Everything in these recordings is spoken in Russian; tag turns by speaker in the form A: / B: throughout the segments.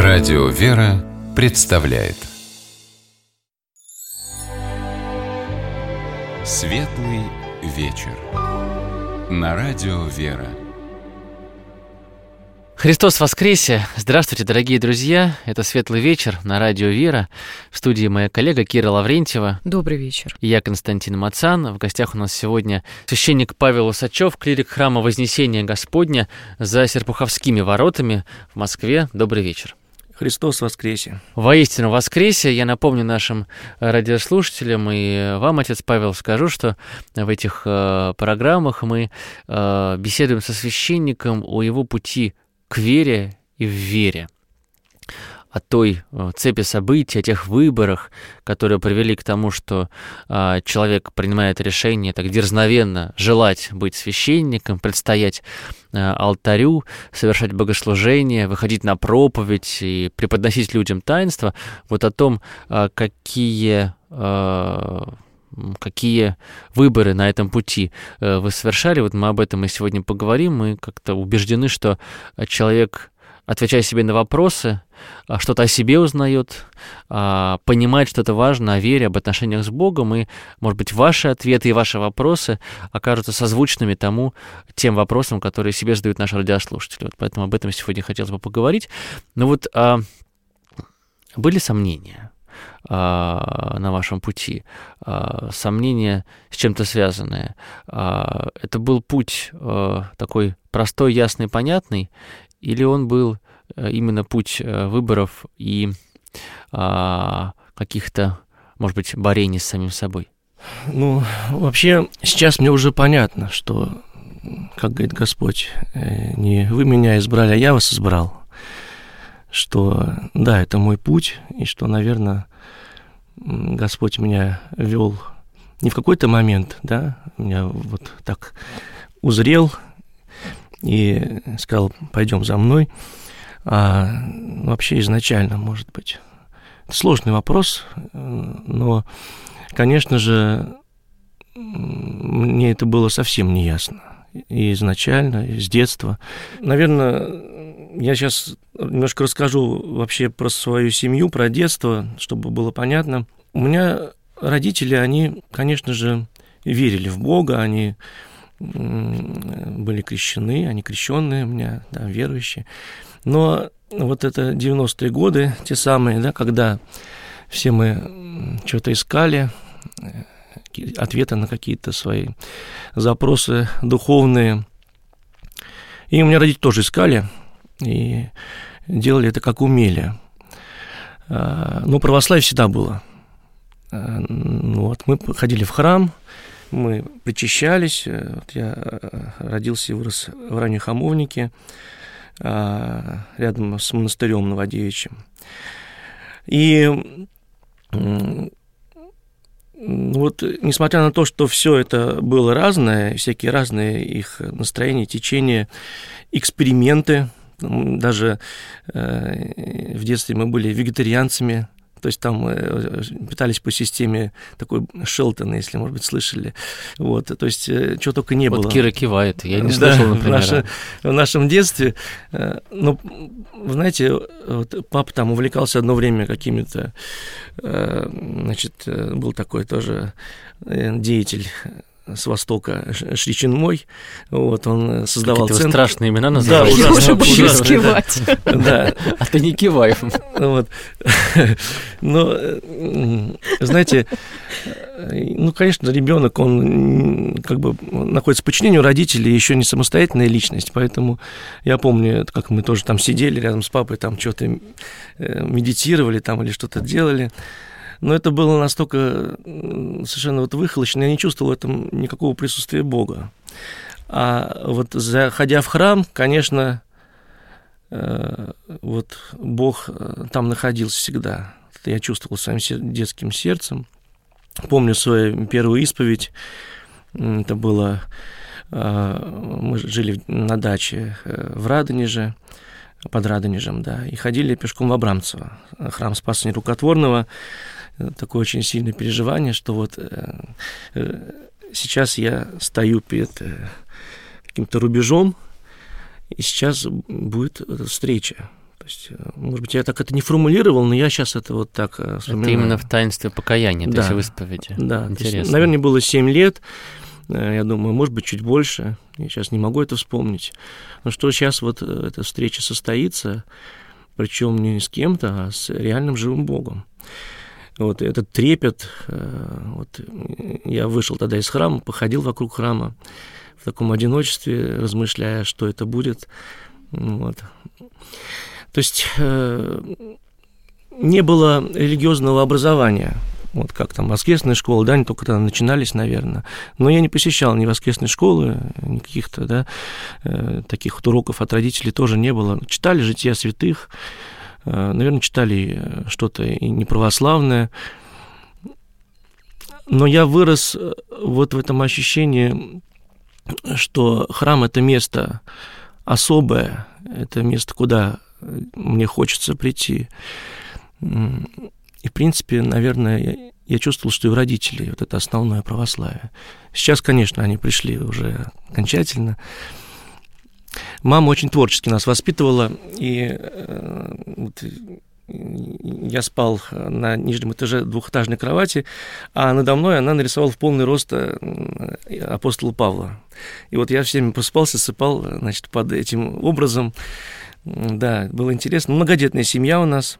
A: Радио «Вера» представляет Светлый вечер на Радио «Вера».
B: Христос воскресе! Здравствуйте, дорогие друзья! Это «Светлый вечер» на Радио «Вера». В студии моя коллега Кира Лаврентьева.
C: Добрый вечер.
B: И я, Константин Мацан. В гостях у нас сегодня священник Павел Усачев, клирик храма Вознесения Господня за Серпуховскими воротами в Москве. Добрый вечер.
D: Христос воскресе!
B: Воистину воскресе! Я напомню нашим радиослушателям и вам, отец Павел, скажу, что в этих программах мы беседуем со священником о его пути к вере и в вере, о той цепи событий, о тех выборах, которые привели к тому, что человек принимает решение так дерзновенно желать быть священником, предстоять алтарю, совершать богослужение, выходить на проповедь и преподносить людям таинства. Вот о том, какие выборы на этом пути вы совершали, вот мы об этом и сегодня поговорим. Мы как-то убеждены, что человек, отвечая себе на вопросы, что-то о себе узнает, понимает что-то важное о вере, об отношениях с Богом, и, может быть, ваши ответы и ваши вопросы окажутся созвучными тем вопросам, которые себе задают наши радиослушатели. Вот поэтому об этом сегодня хотелось бы поговорить. Но вот были сомнения на вашем пути, сомнения с чем-то связанные? Это был путь такой простой, ясный, понятный, или он был именно путь выборов и каких-то, может быть, борений с самим собой?
D: Ну, вообще, сейчас мне уже понятно, что, как говорит Господь, не вы меня избрали, а я вас избрал. Что, да, это мой путь, и что, наверное, Господь меня вел не в какой-то момент, да, меня вот так узрел и сказал: пойдем за мной, а вообще изначально, может быть. Это сложный вопрос, но, конечно же, мне это было совсем не ясно. И изначально, и с детства. Наверное, я сейчас немножко расскажу вообще про свою семью, про детство, чтобы было понятно. У меня родители, они, конечно же, верили в Бога, они были крещены, они крещенные у меня, да, верующие. Но вот это 90-е годы, те самые, да, когда все мы что-то искали, ответы на какие-то свои запросы духовные. И у меня родители тоже искали, и делали это как умели. Но православие всегда было. Вот, мы ходили в храм, мы причащались. Вот я родился и вырос в Раннехамовнике, рядом с монастырем Новодевичьим. И вот, несмотря на то, что все это было разное, всякие разные их настроения, течения, эксперименты, даже в детстве мы были вегетарианцами, то есть там питались по системе такой Шелтона, если, может быть, слышали. Вот, то есть чего только не было.
B: Вот Кира кивает, я не слышал, например.
D: В нашем детстве, ну, вы знаете, вот папа там увлекался одно время какими-то, значит, был такой тоже деятель с Востока, Шри Чинмой, вот, он создавал
B: центр. Страшные имена называют.
D: Да,
C: ужасно. Боюсь кивать.
D: Да.
B: А ты не кивай.
D: Вот. Но, знаете, ну, конечно, ребенок, он как бы находится в подчинении у родителей, еще не самостоятельная личность, поэтому я помню, как мы тоже там сидели рядом с папой, там что-то медитировали там или что-то делали. Но это было настолько совершенно вот выхолощено, я не чувствовал в этом никакого присутствия Бога. А вот заходя в храм, конечно, вот Бог там находился всегда. Это я чувствовал своим детским сердцем. Помню свою первую исповедь. Это было... Мы жили на даче в Радонеже, под Радонежем, да, и ходили пешком в Абрамцево, храм Спаса Нерукотворного. Такое очень сильное переживание, что вот сейчас я стою перед каким-то рубежом, и сейчас будет встреча, То есть, может быть, я так это не формулировал, но я сейчас это вот так вспоминаю.
B: Это именно в таинстве покаяния,
D: да,
B: то есть в исповеди.
D: Да,
B: интересно.
D: Есть, наверное, было 7 лет, я думаю, может быть, чуть больше, я сейчас не могу это вспомнить. Но что сейчас вот эта встреча состоится, причем не с кем-то, а с реальным живым Богом. Вот этот трепет, вот я вышел тогда из храма, походил вокруг храма в таком одиночестве, размышляя, что это будет. Вот. То есть не было религиозного образования, вот как там воскресная школа, да, они только тогда начинались, наверное. Но я не посещал ни воскресной школы, ни каких-то, да, таких вот уроков от родителей тоже не было. Читали «Жития святых», наверное, читали что-то и неправославное. Но я вырос вот в этом ощущении, что храм – это место особое, это место, куда мне хочется прийти. И, в принципе, наверное, я чувствовал, что и у родителей вот это основное православие. Сейчас, конечно, они пришли уже окончательно. Мама очень творчески нас воспитывала, и вот я спал на нижнем этаже двухэтажной кровати, а надо мной она нарисовала в полный рост апостола Павла. И вот я всеми просыпался, сыпал, значит, под этим образом. Да, было интересно. Многодетная семья у нас.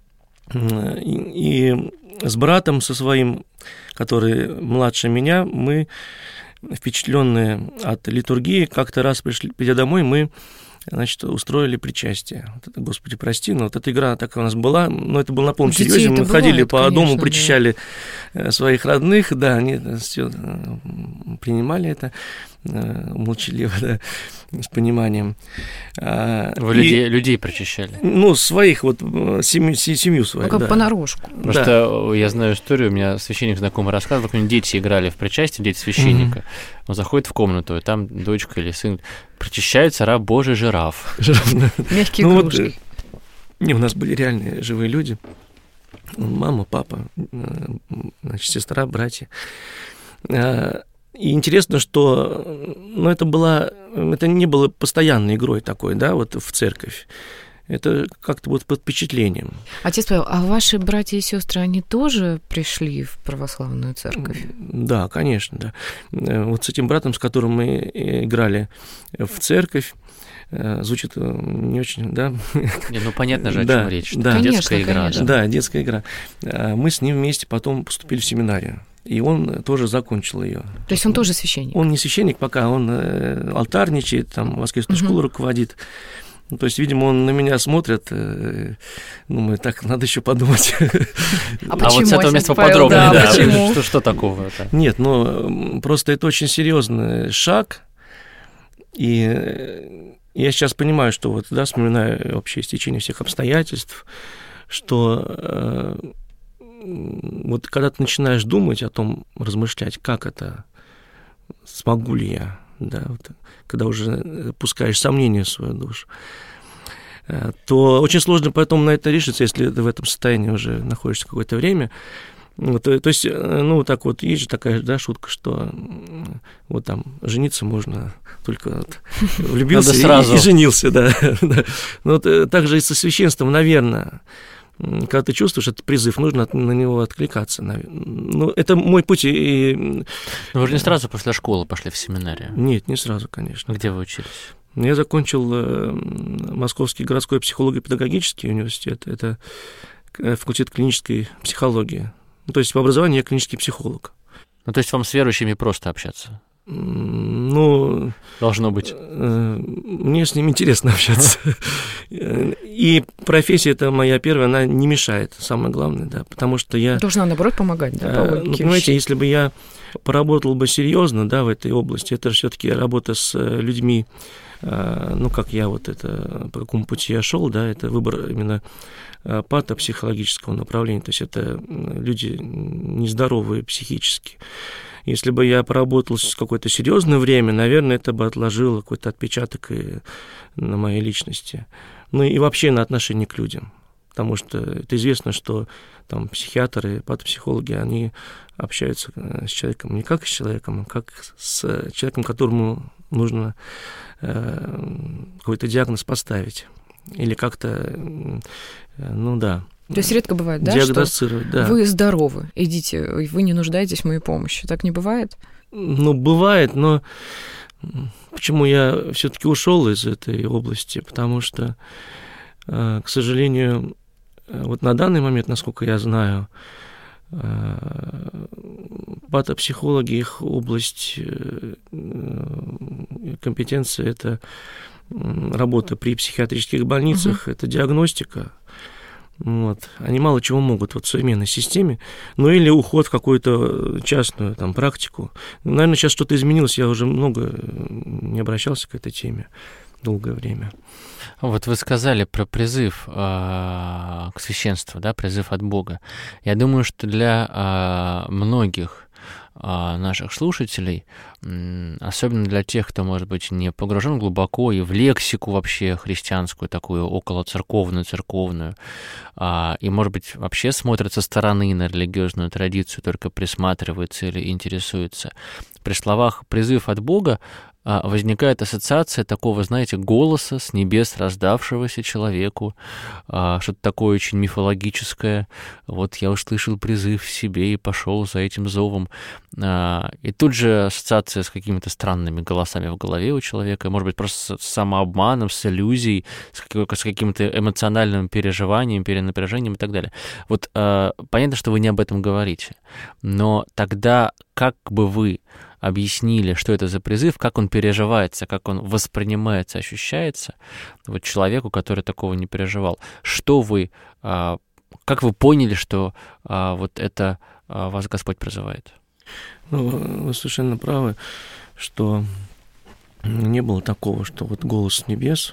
D: И с братом со своим, который младше меня, мы, впечатленные от литургии, как-то раз придя домой, мы, значит, устроили причастие. Вот это, Господи, прости, но вот эта игра такая у нас была, но это было на полном серьезе. Мы ходили по дому, причащали своих родных, да, они все принимали это молчаливо, да, с пониманием.
B: Вы людей причащали?
D: Ну, своих, вот, семью свою,
C: ну, как
D: да.
C: понарошку.
B: Просто я знаю историю, у меня священник знакомый рассказывал, как у них дети играли в причастие, дети священника. Он заходит в комнату, и там дочка или сын причащается раб Божий жираф.
C: Мягкие кружки.
D: У нас были реальные живые люди. Мама, папа, значит, сестра, братья. И интересно, что это не было постоянной игрой такой, да, вот в церковь. Это как-то вот под впечатлением.
C: Отец Павел, а ваши братья и сестры, они тоже пришли в православную церковь?
D: Да, конечно, да. Вот с этим братом, с которым мы играли в церковь, звучит не очень, да?
B: Ну, понятно же, о чем речь.
D: Да,
B: детская игра.
D: Да, детская игра. Мы с ним вместе потом поступили в семинарию. И он тоже закончил ее.
C: То есть он тоже священник?
D: Он не священник пока, он алтарничает, там, воскресную школу руководит. Ну, то есть, видимо, он на меня смотрит, думаю, так, надо еще подумать.
C: А вот
B: с этого места поподробнее, да, что такого?
D: Нет, ну, просто это очень серьезный шаг, и я сейчас понимаю, что вот, да, вспоминаю общее стечение всех обстоятельств, что вот когда ты начинаешь думать о том, размышлять, как это, смогу ли я, да, вот, когда уже пускаешь сомнения в свою душу, то очень сложно потом на это решиться, если ты в этом состоянии уже находишься какое-то время. Вот, то есть, ну, так вот, есть же такая, да, шутка, что вот там жениться можно только вот, влюбился и женился, да. Но вот так же и со священством, наверное. Когда ты чувствуешь этот призыв, нужно на него откликаться. Ну, это мой путь.
B: Но вы же не сразу после школы пошли в семинарию?
D: Нет, не сразу, конечно.
B: Где вы учились?
D: Я закончил Московский городской психолого-педагогический университет. Это факультет клинической психологии. Ну, то есть по образованию я клинический психолог.
B: Ну, то есть вам с верующими просто общаться?
D: Ну,
B: должно быть.
D: Мне с ними интересно общаться. И профессия эта моя первая, она не мешает, самое главное, да, потому что я...
C: Должна, наоборот, помогать, да,
D: ну, понимаете, если бы я поработал бы серьезно, да, в этой области, это же все-таки работа с людьми, ну, как я вот это, по какому пути я шел, да, это выбор именно патопсихологического направления, то есть это люди нездоровые психически. Если бы я поработал какое-то серьезное время, наверное, это бы отложило какой-то отпечаток и на моей личности. Ну и вообще на отношении к людям. Потому что это известно, что там психиатры, патопсихологи, они общаются с человеком не как с человеком, а как с человеком, которому нужно какой-то диагноз поставить. или как-то, ну да.
C: То есть редко бывает, да,
D: диагностировать,
C: что
D: да.
C: вы здоровы, идите, вы не нуждаетесь в моей помощи. Так не бывает?
D: Ну, бывает, но почему я все-таки ушел из этой области? Потому что, к сожалению, вот на данный момент, насколько я знаю, патопсихологи, их область компетенции – это работа при психиатрических больницах, это диагностика. Вот. Они мало чего могут вот в современной системе, ну или уход в какую-то частную там практику. Наверное, сейчас что-то изменилось, я уже много не обращался к этой теме долгое время.
B: Вот вы сказали про призыв к священству, да, призыв от Бога. Я думаю, что для многих наших слушателей, особенно для тех, кто, может быть, не погружен глубоко и в лексику вообще христианскую, такую околоцерковную, церковную, и, может быть, вообще смотрят со стороны на религиозную традицию, только присматривается или интересуется. При словах «призыв от Бога» возникает ассоциация такого, знаете, голоса с небес раздавшегося человеку, что-то такое очень мифологическое. Вот я услышал призыв в себе и пошел за этим зовом. И тут же ассоциация с какими-то странными голосами в голове у человека, может быть, просто с самообманом, с иллюзией, с каким-то эмоциональным переживанием, перенапряжением и так далее. Вот понятно, что вы не об этом говорите, но тогда как бы вы объяснили, что это за призыв, как он переживается, как он воспринимается, ощущается вот человеку, который такого не переживал. Что вы, как вы поняли, что вот это вас Господь призывает?
D: Ну, вы совершенно правы, что не было такого, что вот голос с небес,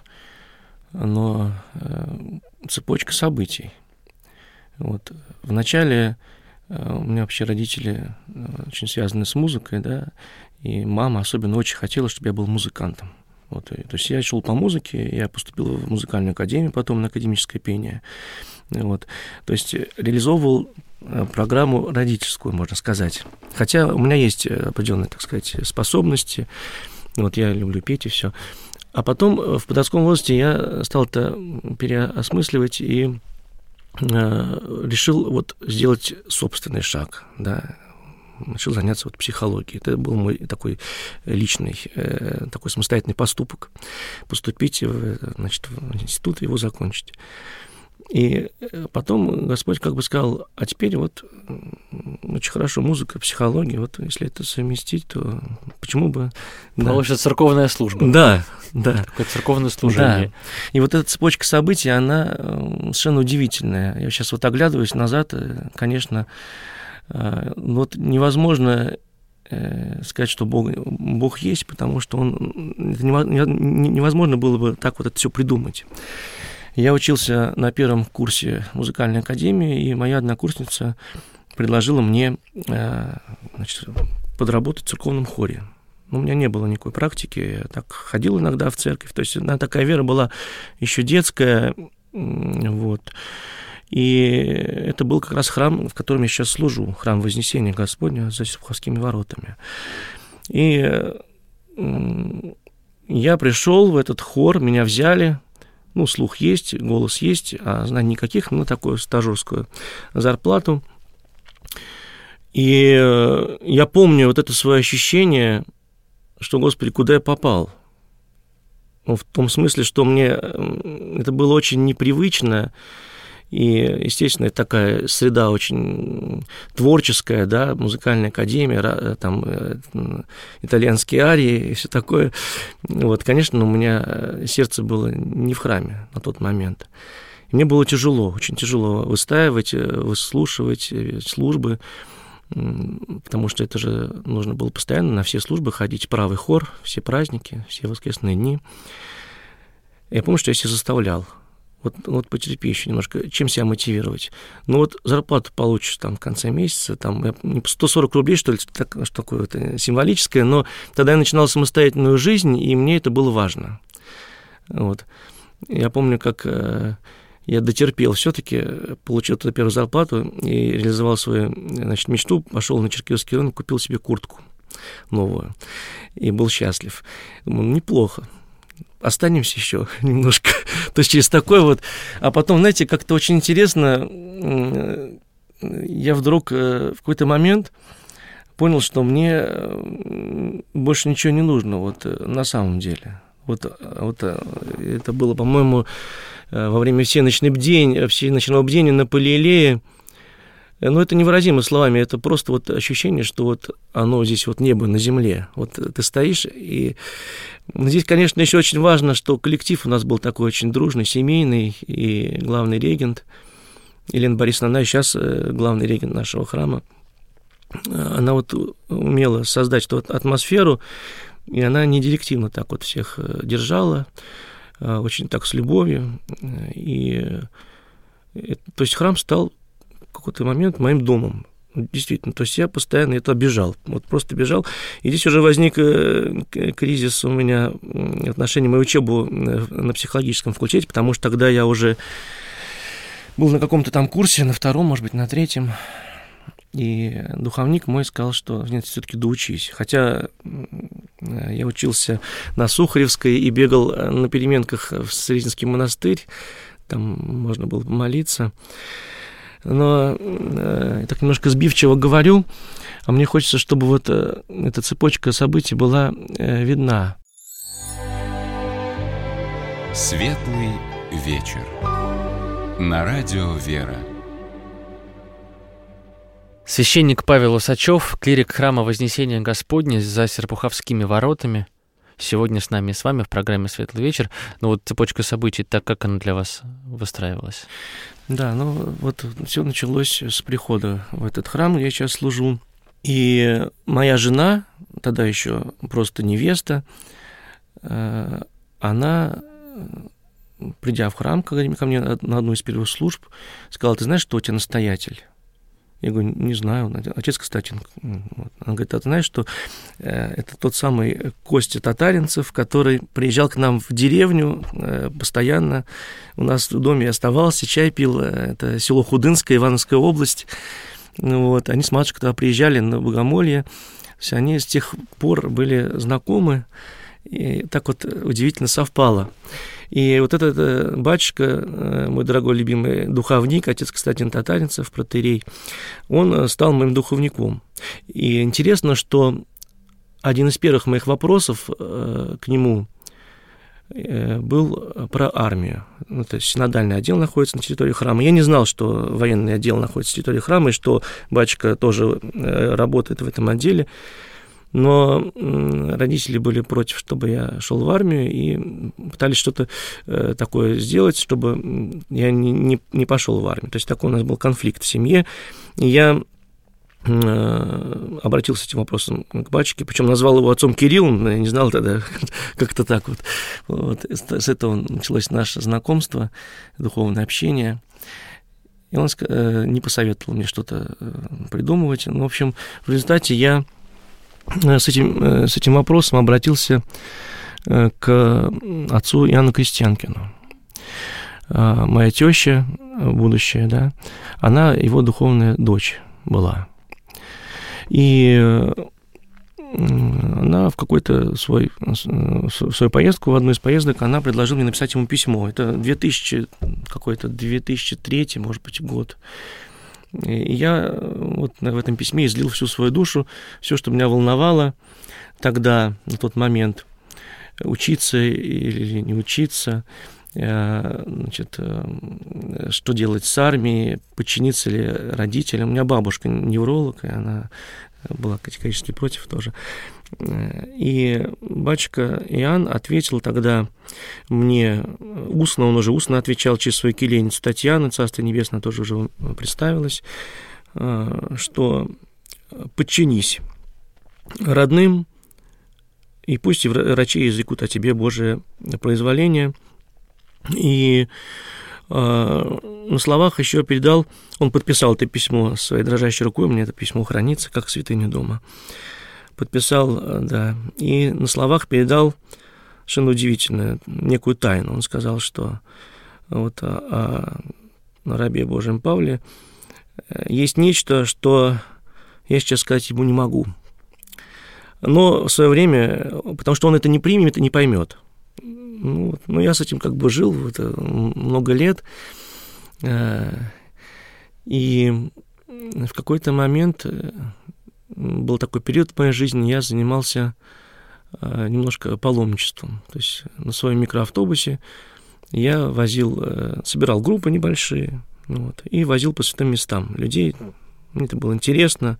D: но цепочка событий. Вот. Вначале у меня вообще родители очень связаны с музыкой, да, и мама особенно очень хотела, чтобы я был музыкантом. Вот, то есть я шел по музыке, я поступил в музыкальную академию, потом на академическое пение. Вот, то есть реализовывал программу родительскую, можно сказать. Хотя у меня есть определенные, так сказать, способности, вот я люблю петь и все. А потом в подростковом возрасте я стал это переосмысливать и решил вот сделать собственный шаг, да, начал заняться вот психологией. Это был мой такой личный, такой самостоятельный поступок. Поступить значит, в институт и его закончить. И потом Господь как бы сказал, а теперь вот очень хорошо музыка, психология, вот если это совместить, то почему бы...
B: Получится церковная служба.
D: Да, да.
B: Такое церковное служение.
D: Да. И вот эта цепочка событий, она совершенно удивительная. Я сейчас вот оглядываюсь назад, конечно, вот невозможно сказать, что Бог есть, потому что невозможно было бы так вот это все придумать. Я учился на первом курсе музыкальной академии, и моя однокурсница предложила мне, значит, подработать в церковном хоре. У меня не было никакой практики, я так ходил иногда в церковь, то есть она такая вера была еще детская, вот. И это был как раз храм, в котором я сейчас служу, храм Вознесения Господня за Серпуховскими воротами. И я пришел в этот хор, меня взяли. Ну, слух есть, голос есть, а знаний никаких, ну, такую стажерскую зарплату. И я помню вот это свое ощущение, что, Господи, куда я попал? Ну, в том смысле, что мне это было очень непривычно, и, естественно, такая среда очень творческая, да, музыкальная академия, там итальянские арии и все такое. Вот, конечно, у меня сердце было не в храме на тот момент. И мне было тяжело, очень тяжело выстаивать, выслушивать службы, потому что это же нужно было постоянно на все службы ходить, правый хор, все праздники, все воскресные дни. Я помню, что я себя заставлял. Вот потерпи еще немножко, чем себя мотивировать. Ну вот зарплату получишь там в конце месяца, там 140 рублей, что ли, что такое вот символическое, но тогда я начинал самостоятельную жизнь, и мне это было важно. Вот. Я помню, как я дотерпел все-таки, получил эту первую зарплату и реализовал свою, значит, мечту, пошел на Черкизовский рынок, купил себе куртку новую и был счастлив. Думаю, неплохо. Останемся еще немножко То есть через такой вот... А потом, знаете, как-то очень интересно, я вдруг в какой-то момент понял, что мне больше ничего не нужно, вот на самом деле. Вот это было, по-моему, во время всеночного бдения на Палеилее. Но это невыразимо словами, это просто вот ощущение, что вот оно здесь вот небо на земле. Вот ты стоишь, и здесь, конечно, еще очень важно, что коллектив у нас был такой очень дружный, семейный, и главный регент Елена Борисовна, она сейчас главный регент нашего храма. Она вот умела создать эту атмосферу, и она не директивно так вот всех держала, очень так с любовью. И то есть храм стал в какой-то момент моим домом. Действительно, то есть я постоянно это бежал, вот просто бежал. И здесь уже возник кризис у меня в отношении моей учебы на психологическом факультете, потому что тогда я уже был на каком-то там курсе, на 2-м, может быть, на 3-м. И духовник мой сказал, что нет, все-таки доучись. Хотя я учился на Сухаревской и бегал на переменках в Сретенский монастырь, там можно было помолиться. Но я так немножко сбивчиво говорю, а мне хочется, чтобы вот эта цепочка событий была видна.
A: Светлый вечер. На радио «Вера».
B: Священник Павел Усачев, клирик храма Вознесения Господня за Серпуховскими воротами, сегодня с нами и с вами в программе «Светлый вечер». Ну вот цепочка событий, так как она для вас выстраивалась?
D: Да, ну вот все началось с прихода в этот храм, где я сейчас служу. И моя жена, тогда еще просто невеста, она, придя в храм ко мне на одну из первых служб, сказала: ты знаешь, что у тебя настоятель? Я говорю: не знаю, отец Константин. Она говорит: а ты знаешь, что это тот самый Костя Татаринцев, который приезжал к нам в деревню постоянно, у нас в доме оставался, чай пил, это село Худынское, Ивановская область. Вот. Они с матушкой туда приезжали на Богомолье, они с тех пор были знакомы, и так вот удивительно совпало. И вот этот батюшка, мой дорогой любимый духовник, отец Константин Татаринцев, протоиерей, он стал моим духовником. И интересно, что один из первых моих вопросов к нему был про армию. Это синодальный отдел находится на территории храма. Я не знал, что военный отдел находится на территории храма, и что батюшка тоже работает в этом отделе. Но родители были против, чтобы я шел в армию, и пытались что-то такое сделать, чтобы я не пошел в армию. То есть такой у нас был конфликт в семье. И я обратился с этим вопросом к батюшке, причем назвал его отцом Кириллом, но я не знал тогда, как-то так вот. Вот. С этого началось наше знакомство, духовное общение. И он не посоветовал мне что-то придумывать. Ну, в общем, в результате я с этим вопросом обратился к отцу Иоанну Крестьянкину. Моя теща, будущая, да, она его духовная дочь была. И она в какой-то свою поездку, в одну из поездок, она предложила мне написать ему письмо. Это 2003, может быть, год. И я вот в этом письме излил всю свою душу, все, что меня волновало тогда, на тот момент, учиться или не учиться, значит, что делать с армией, подчиниться ли родителям. У меня бабушка невролог, и она была категорически против тоже. И батюшка Иоанн ответил тогда мне устно, он уже устно отвечал через свою келейницу Татьяну, Царство Небесное тоже уже представилось, что подчинись родным, и пусть врачи изрекут о тебе Божие произволение. И на словах еще передал, он подписал это письмо своей дрожащей рукой, у меня это письмо хранится, как святыня дома. Подписал, да, и на словах передал совершенно удивительную, некую тайну. Он сказал, что вот о рабе Божьем Павле есть нечто, что я сейчас сказать ему не могу. Но в свое время, потому что он это не примет и не поймет. Ну, я с этим как бы жил много лет. И в какой-то момент был такой период в моей жизни, я занимался немножко паломничеством. То есть на своем микроавтобусе я собирал группы небольшие, и возил по святым местам людей. Мне это было интересно.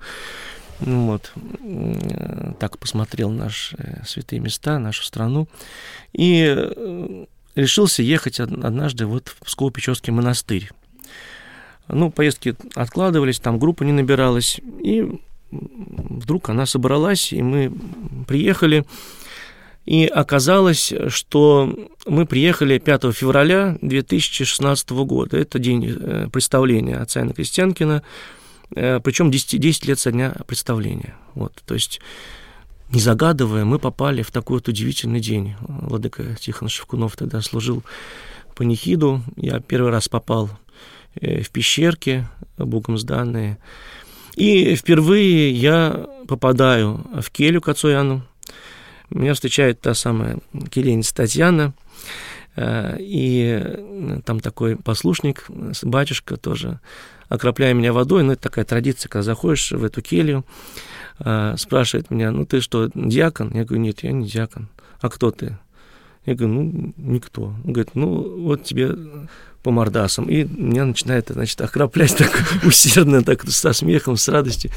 D: Так посмотрел наши святые места, нашу страну. И решился ехать однажды в Псково-Печорский монастырь. Поездки откладывались, там группа не набиралась. И вдруг она собралась, и мы приехали. И оказалось, что мы приехали 5 февраля 2016 года. Это день представления отца Иоанна Крестьянкина, причем 10 лет со дня представления. То есть, не загадывая, мы попали в такой удивительный день. Владыка Тихон Шевкунов тогда служил панихиду. Я первый раз попал в пещерки, Богом сданные. И впервые я попадаю в келью к отцу Иоанну. Меня встречает та самая келейница Татьяна, и там такой послушник, батюшка тоже, окропляя меня водой. Это такая традиция, когда заходишь в эту келью, спрашивает меня: ты что, диакон? Я говорю: нет, я не диакон. А кто ты? Я говорю: никто. Он говорит: вот тебе по мордасам. И меня начинает, окроплять так усердно, так со смехом, с радостью.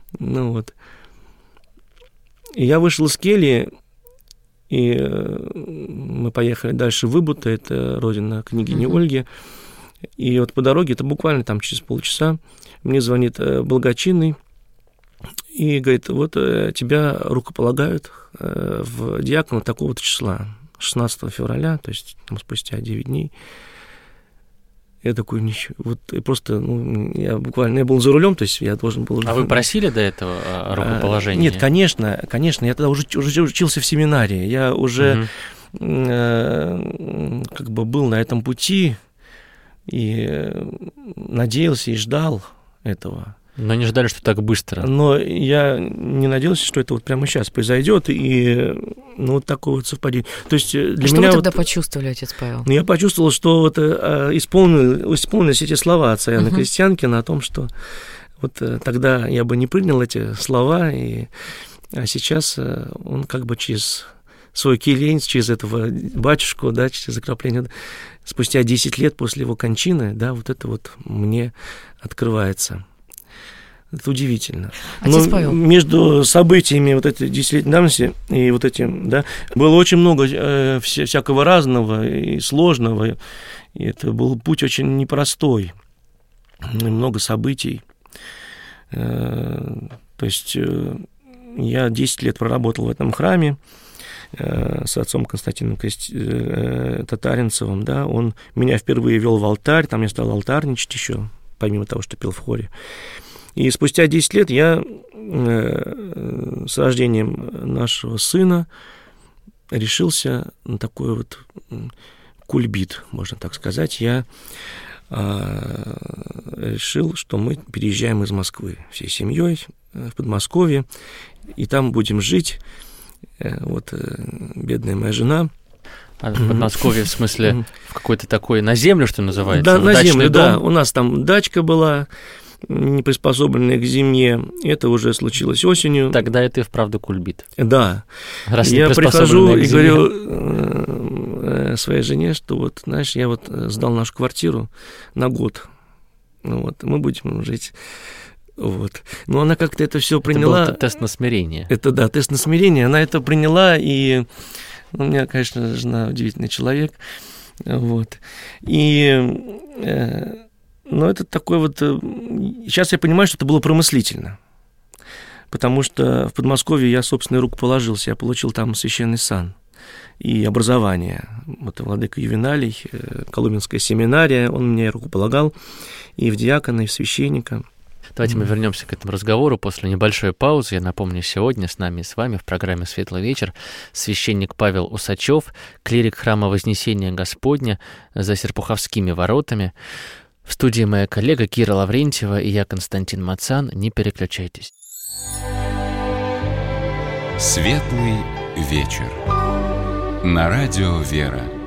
D: И я вышел из кельи, и мы поехали дальше в Выбута, это родина княгини Ольги. И по дороге, это буквально там через полчаса, мне звонит благочинный и говорит: тебя рукополагают в диакона такого-то числа, 16 февраля, то есть спустя 9 дней. Я такой: ничего. Просто, я был за рулем, то есть я должен был...
B: А вы просили до этого рукоположения?
D: Нет, конечно, я тогда уже учился в семинарии, я уже был на этом пути и надеялся и ждал этого.
B: Но не ждали, что так быстро.
D: Но я не надеялся, что это прямо сейчас произойдет, и такое совпадение. То есть для
C: что
D: меня
C: вы тогда почувствовали, отец Павел?
D: Я почувствовал, что исполнились эти слова отца Иоанна Крестьянкина о том, что тогда я бы не принял эти слова, а сейчас он через свой келейниц, через этого батюшку, через окропление, спустя 10 лет после его кончины, это мне открывается. Это удивительно.
C: Отец Павел.
D: Между событиями этой 10-летней давности и этим, было очень много всякого разного и сложного. И это был путь очень непростой. Много событий. То есть я 10 лет проработал в этом храме с отцом Константином Татаринцевым. Он меня впервые вел в алтарь, там я стал алтарничать еще, помимо того, что пел в хоре. И спустя 10 лет я с рождением нашего сына решился на такой кульбит, можно так сказать. Я решил, что мы переезжаем из Москвы всей семьей в Подмосковье, и там будем жить. Бедная моя жена.
B: А в Подмосковье, в смысле, в какой-то такой, на землю, что называется?
D: Да, на землю,
B: дом?
D: да. У нас там дачка была, не приспособленная к зиме. Это уже случилось осенью.
B: Тогда это и вправду кульбит.
D: Да.
B: Раз
D: я прихожу и говорю своей жене, что я сдал нашу квартиру на год. Мы будем жить. Но она как-то это все приняла.
B: Это был тест на смирение.
D: Это, да, тест на смирение. Она это приняла, и у меня, конечно, жена удивительный человек. Но это такой сейчас я понимаю, что это было промыслительно. Потому что в Подмосковье я собственной рукоположился. Я получил там священный сан и образование. Владыка Ювеналий, Коломенская семинария, он меня рукополагал и в диакона, и в священника.
B: Давайте мы вернемся к этому разговору после небольшой паузы. Я напомню, сегодня с нами и с вами в программе «Светлый вечер» священник Павел Усачев, клирик храма Вознесения Господня за Серпуховскими воротами. В студии моя коллега Кира Лаврентьева и я, Константин Мацан. Не переключайтесь.
A: «Светлый вечер» На радио «Вера».